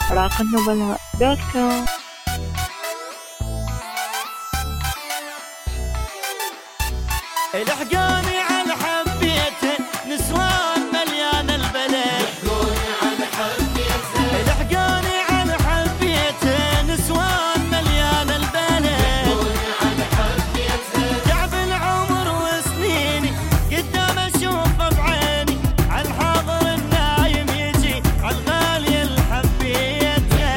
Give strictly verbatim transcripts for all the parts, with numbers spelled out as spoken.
راق النبلاء دوت كوم. الحقوني على حبيته نسوان مليان البلد، الحقوني على حبيته نسوان مليان البلد، تعب العمر وسنيني قدام اشوفه بعيني، على الحاضر النايم يجي على الغالي الحبيته،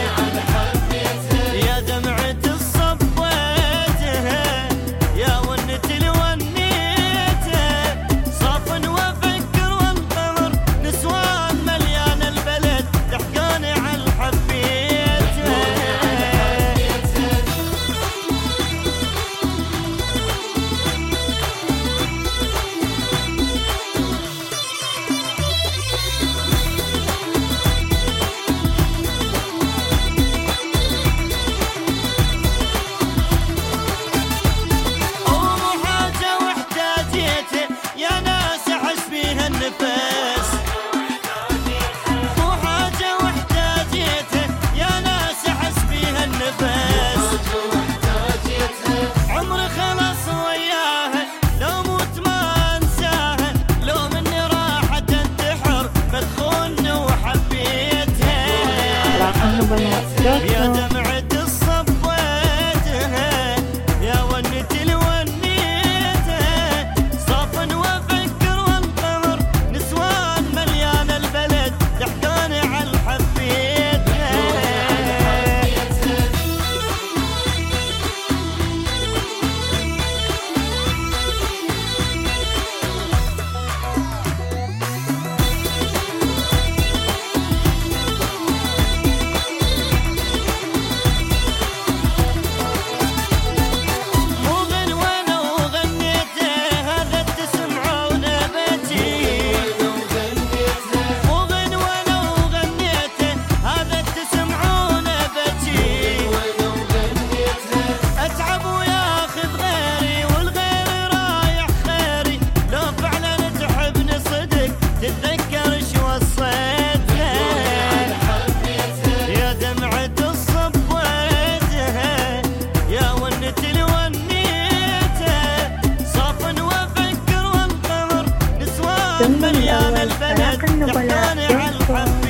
يا دمعة الصبويته يا ونة الون النفس، مو حاجة واحتاجيته يا ناس احس بيها النفس، عمري خلص وياها لو موت ما انساها، لو مني راحت انتحر ما تخوني وحبيتها، يا دمعة الصبويتها يا ونة الونيتها، صاف وفكر والقمر نسوان مليان البلد، تحكوني على الحبيتها. تتذكر شو وصيتها يا دمعة الصبويتها يا ونة الونيتها، صاف وفكر والقمر نسوان مليان البلد، تحكوني على الحب.